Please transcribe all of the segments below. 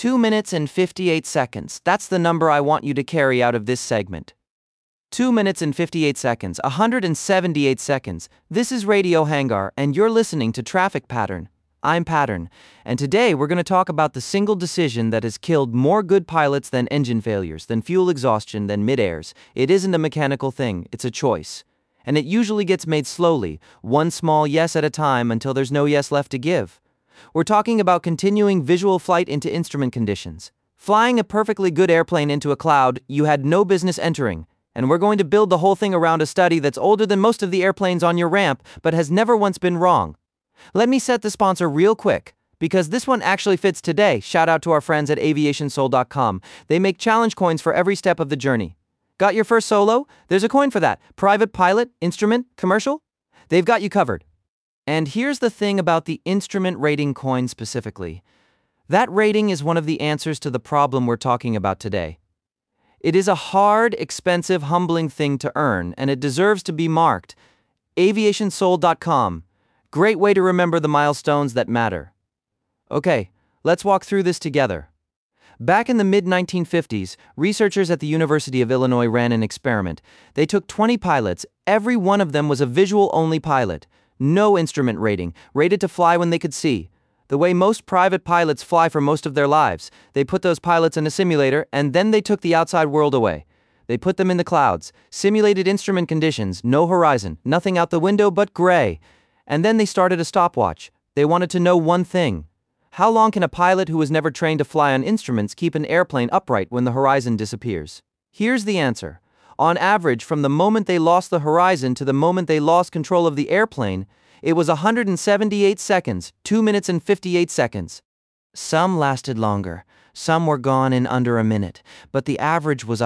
2 minutes and 58 seconds. That's the number I want you to carry out of this segment. 2 minutes and 58 seconds, 178 seconds. This is Radio Hangar, and you're listening to Traffic Pattern. I'm Pattern, and today we're going to talk about the single decision that has killed more good pilots than engine failures, than fuel exhaustion, than mid-airs. It isn't a mechanical thing, it's a choice. And it usually gets made slowly, one small yes at a time until there's no yes left to give. We're talking about continuing visual flight into instrument conditions. Flying a perfectly good airplane into a cloud you had no business entering. And we're going to build the whole thing around a study that's older than most of the airplanes on your ramp, but has never once been wrong. Let me set the sponsor real quick, because this one actually fits today. Shout out to our friends at aviationsoul.com. They make challenge coins for every step of the journey. Got your first solo? There's a coin for that. Private pilot, instrument, commercial? They've got you covered. And here's the thing about the instrument rating coin specifically. That rating is one of the answers to the problem we're talking about today. It is a hard, expensive, humbling thing to earn, and it deserves to be marked. aviationsoul.com. Great way to remember the milestones that matter. Okay, let's walk through this together. Back in the mid-1950s, researchers at the University of Illinois ran an experiment. They took 20 pilots. Every one of them was a visual-only pilot. No instrument rating, rated to fly when they could see. The way most private pilots fly for most of their lives. They put those pilots in a simulator, and then they took the outside world away. They put them in the clouds, simulated instrument conditions, no horizon, nothing out the window but gray. And then they started a stopwatch. They wanted to know one thing. How long can a pilot who was never trained to fly on instruments keep an airplane upright when the horizon disappears? Here's the answer. On average, from the moment they lost the horizon to the moment they lost control of the airplane, it was 178 seconds, 2 minutes and 58 seconds. Some lasted longer. Some were gone in under a minute, but the average was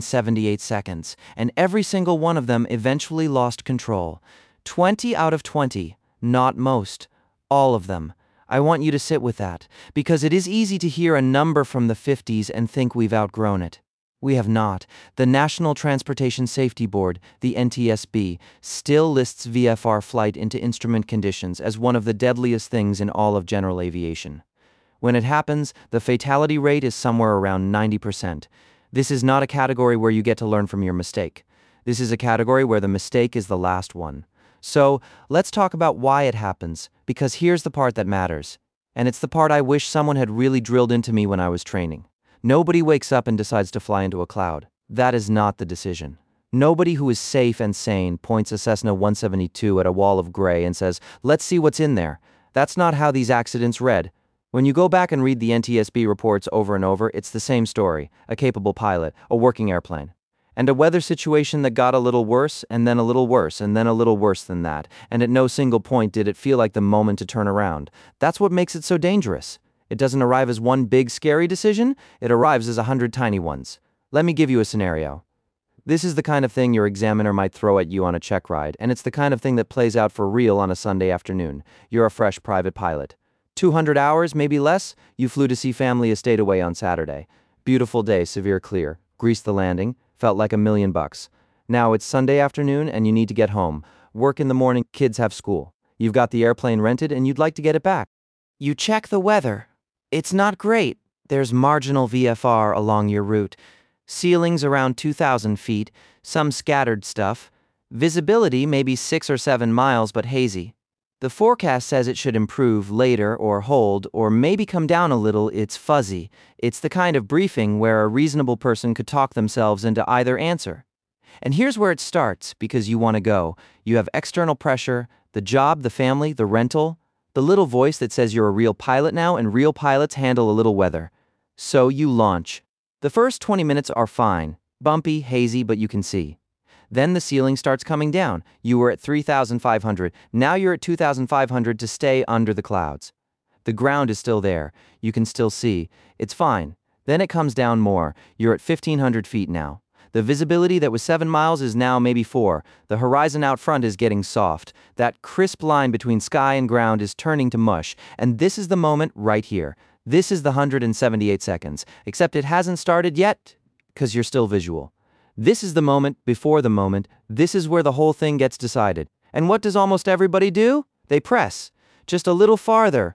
178 seconds, and every single one of them eventually lost control. 20 out of 20, not most, all of them. I want you to sit with that, because it is easy to hear a number from the 50s and think we've outgrown it. We have not. The National Transportation Safety Board, the NTSB, still lists VFR flight into instrument conditions as one of the deadliest things in all of general aviation. When it happens, the fatality rate is somewhere around 90%. This is not a category where you get to learn from your mistake. This is a category where the mistake is the last one. So, let's talk about why it happens, because here's the part that matters. And it's the part I wish someone had really drilled into me when I was training. Nobody wakes up and decides to fly into a cloud. That is not the decision. Nobody who is safe and sane points a Cessna 172 at a wall of gray and says, "Let's see what's in there." That's not how these accidents read. When you go back and read the NTSB reports over and over, it's the same story. A capable pilot, a working airplane. And a weather situation that got a little worse, and then a little worse, and then a little worse than that. And at no single point did it feel like the moment to turn around. That's what makes it so dangerous. It doesn't arrive as one big scary decision, it arrives as 100 tiny ones. Let me give you a scenario. This is the kind of thing your examiner might throw at you on a check ride, and it's the kind of thing that plays out for real on a Sunday afternoon. You're a fresh private pilot. 200 hours, maybe less, you flew to see family a state away on Saturday. Beautiful day, severe clear. Greased the landing. Felt like $1,000,000. Now it's Sunday afternoon and you need to get home. Work in the morning, kids have school. You've got the airplane rented and you'd like to get it back. You check the weather. It's not great. There's marginal VFR along your route. Ceilings around 2,000 feet, some scattered stuff. Visibility maybe 6 or 7 miles but hazy. The forecast says it should improve later or hold or maybe come down a little. It's fuzzy. It's the kind of briefing where a reasonable person could talk themselves into either answer. And here's where it starts, because you want to go. You have external pressure, the job, the family, the rental, the little voice that says you're a real pilot now, and real pilots handle a little weather. So you launch. The first 20 minutes are fine. Bumpy, hazy, but you can see. Then the ceiling starts coming down. You were at 3,500. Now you're at 2,500 to stay under the clouds. The ground is still there. You can still see. It's fine. Then it comes down more. You're at 1,500 feet now. The visibility that was 7 miles is now maybe 4. The horizon out front is getting soft. That crisp line between sky and ground is turning to mush. And this is the moment right here. This is the 178 seconds. Except it hasn't started yet, because you're still visual. This is the moment before the moment. This is where the whole thing gets decided. And what does almost everybody do? They press. Just a little farther.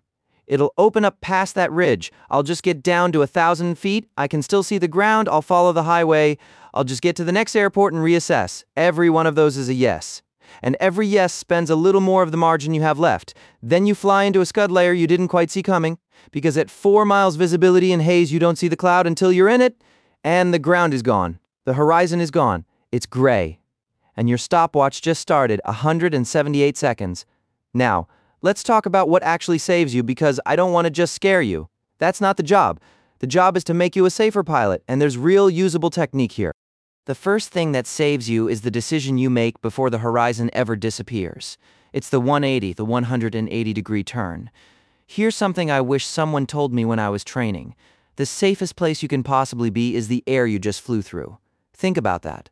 It'll open up past that ridge. I'll just get down to 1,000 feet. I can still see the ground. I'll follow the highway. I'll just get to the next airport and reassess. Every one of those is a yes. And every yes spends a little more of the margin you have left. Then you fly into a scud layer you didn't quite see coming, because at 4 miles visibility in haze, you don't see the cloud until you're in it, and the ground is gone. The horizon is gone. It's gray. And your stopwatch just started 178 seconds. Now, let's talk about what actually saves you, because I don't want to just scare you. That's not the job. The job is to make you a safer pilot, and there's real usable technique here. The first thing that saves you is the decision you make before the horizon ever disappears. It's the 180, the 180-degree turn. Here's something I wish someone told me when I was training. The safest place you can possibly be is the air you just flew through. Think about that.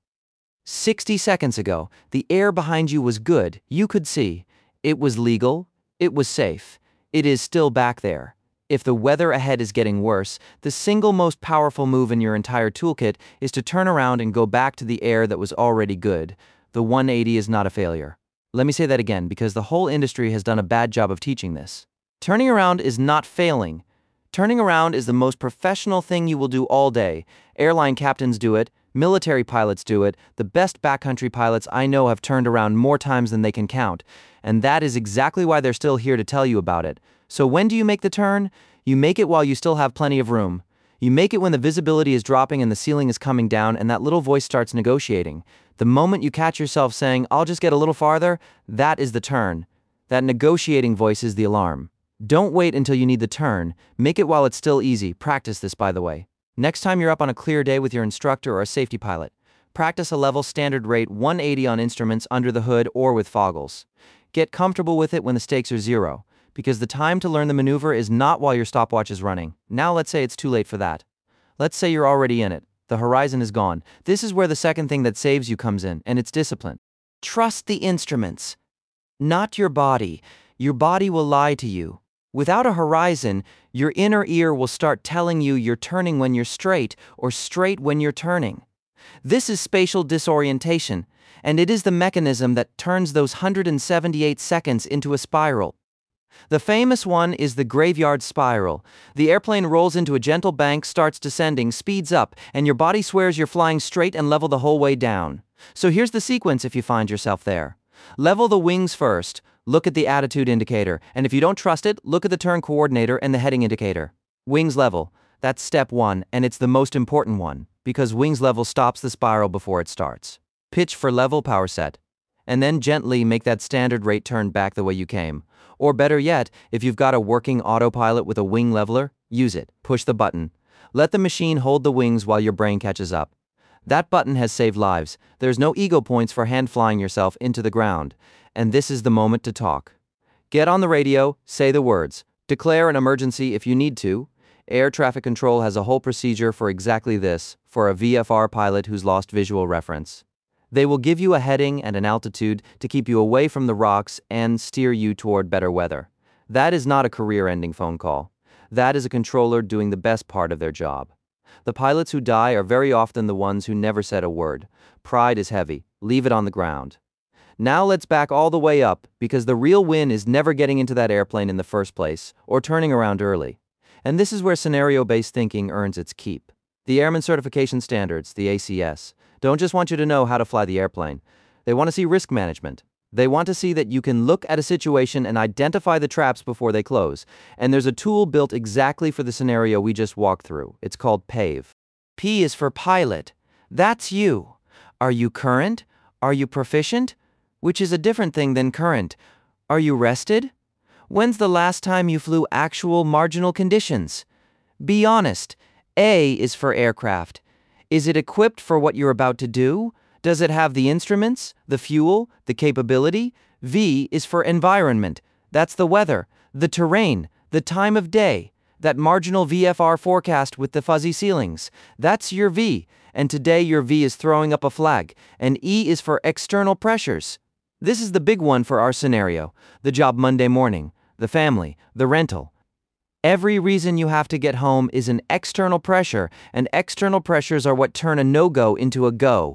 60 seconds ago, the air behind you was good. You could see. It was legal. It was safe. It is still back there. If the weather ahead is getting worse, the single most powerful move in your entire toolkit is to turn around and go back to the air that was already good. The 180 is not a failure. Let me say that again, because the whole industry has done a bad job of teaching this. Turning around is not failing. Turning around is the most professional thing you will do all day. Airline captains do it. Military pilots do it. The best backcountry pilots I know have turned around more times than they can count. And that is exactly why they're still here to tell you about it. So when do you make the turn? You make it while you still have plenty of room. You make it when the visibility is dropping and the ceiling is coming down and that little voice starts negotiating. The moment you catch yourself saying, "I'll just get a little farther," that is the turn. That negotiating voice is the alarm. Don't wait until you need the turn. Make it while it's still easy. Practice this, by the way. Next time you're up on a clear day with your instructor or a safety pilot, practice a level standard rate 180 on instruments under the hood or with foggles. Get comfortable with it when the stakes are zero, because the time to learn the maneuver is not while your stopwatch is running. Now let's say it's too late for that. Let's say you're already in it. The horizon is gone. This is where the second thing that saves you comes in, and it's discipline. Trust the instruments, not your body. Your body will lie to you. Without a horizon, your inner ear will start telling you you're turning when you're straight or straight when you're turning. This is spatial disorientation, and it is the mechanism that turns those 178 seconds into a spiral. The famous one is the graveyard spiral. The airplane rolls into a gentle bank, starts descending, speeds up, and your body swears you're flying straight and level the whole way down. So here's the sequence if you find yourself there. Level the wings first. Look at the attitude indicator, and if you don't trust it, look at the turn coordinator and the heading indicator. Wings level. That's step one, and it's the most important one, because wings level stops the spiral before it starts. Pitch for level, power set. And then gently make that standard rate turn back the way you came. Or better yet, if you've got a working autopilot with a wing leveler, use it. Push the button. Let the machine hold the wings while your brain catches up. That button has saved lives. There's no ego points for hand flying yourself into the ground. And this is the moment to talk. Get on the radio, say the words. Declare an emergency if you need to. Air traffic control has a whole procedure for exactly this, for a VFR pilot who's lost visual reference. They will give you a heading and an altitude to keep you away from the rocks and steer you toward better weather. That is not a career-ending phone call. That is a controller doing the best part of their job. The pilots who die are very often the ones who never said a word. Pride is heavy. Leave it on the ground. Now let's back all the way up, because the real win is never getting into that airplane in the first place, or turning around early. And this is where scenario-based thinking earns its keep. The Airman Certification Standards, the ACS, don't just want you to know how to fly the airplane. They want to see risk management. They want to see that you can look at a situation and identify the traps before they close. And there's a tool built exactly for the scenario we just walked through. It's called PAVE. P is for pilot. That's you. Are you current? Are you proficient? Which is a different thing than current. Are you rested? When's the last time you flew actual marginal conditions? Be honest. A is for aircraft. Is it equipped for what you're about to do? Does it have the instruments, the fuel, the capability? V is for environment. That's the weather, the terrain, the time of day. That marginal VFR forecast with the fuzzy ceilings. That's your V. And today your V is throwing up a flag. And E is for external pressures. This is the big one for our scenario. The job Monday morning, the family, the rental. Every reason you have to get home is an external pressure, and external pressures are what turn a no-go into a go.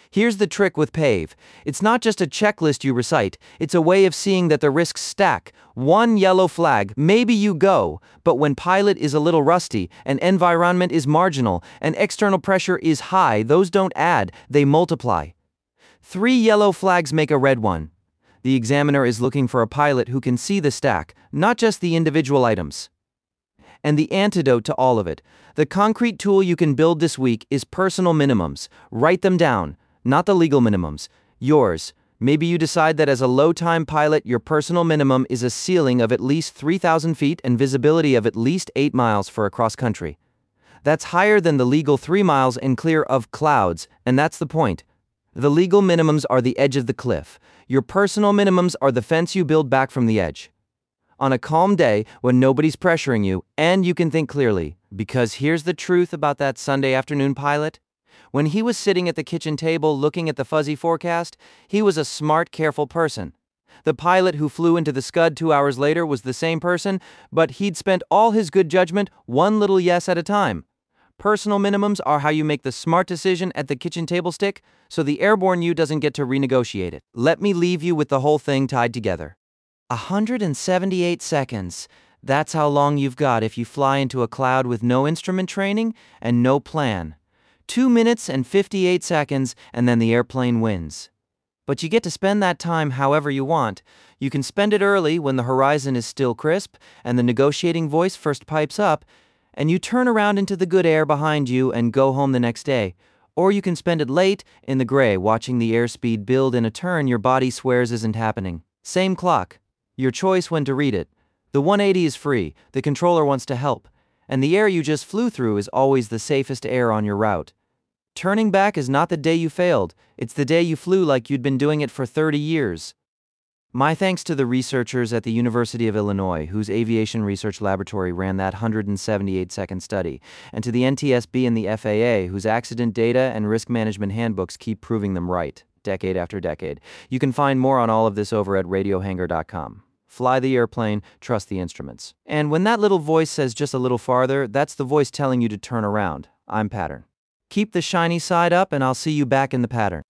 Here's the trick with PAVE. It's not just a checklist you recite, it's a way of seeing that the risks stack. One yellow flag, maybe you go, but when pilot is a little rusty, and environment is marginal, and external pressure is high, those don't add, they multiply. 3 yellow flags make a red one. The examiner is looking for a pilot who can see the stack, not just the individual items. And the antidote to all of it, the concrete tool you can build this week is personal minimums. Write them down. Not the legal minimums, yours. Maybe you decide that as a low-time pilot, your personal minimum is a ceiling of at least 3,000 feet and visibility of at least 8 miles for a cross-country. That's higher than the legal 3 miles and clear of clouds, and that's the point. The legal minimums are the edge of the cliff. Your personal minimums are the fence you build back from the edge. On a calm day, when nobody's pressuring you, and you can think clearly, because here's the truth about that Sunday afternoon pilot. When he was sitting at the kitchen table looking at the fuzzy forecast, he was a smart, careful person. The pilot who flew into the Scud 2 hours later was the same person, but he'd spent all his good judgment one little yes at a time. Personal minimums are how you make the smart decision at the kitchen table stick, so the airborne you doesn't get to renegotiate it. Let me leave you with the whole thing tied together. 178 seconds. That's how long you've got if you fly into a cloud with no instrument training and no plan. 2 minutes and 58 seconds, and then the airplane wins. But you get to spend that time however you want. You can spend it early when the horizon is still crisp and the negotiating voice first pipes up, and you turn around into the good air behind you and go home the next day. Or you can spend it late in the gray watching the airspeed build in a turn your body swears isn't happening. Same clock. Your choice when to read it. The 180 is free, the controller wants to help, and the air you just flew through is always the safest air on your route. Turning back is not the day you failed, it's the day you flew like you'd been doing it for 30 years. My thanks to the researchers at the University of Illinois, whose Aviation Research Laboratory ran that 178-second study, and to the NTSB and the FAA, whose accident data and risk management handbooks keep proving them right, decade after decade. You can find more on all of this over at radiohangar.com. Fly the airplane, trust the instruments. And when that little voice says just a little farther, that's the voice telling you to turn around. I'm Pattern. Keep the shiny side up, and I'll see you back in the pattern.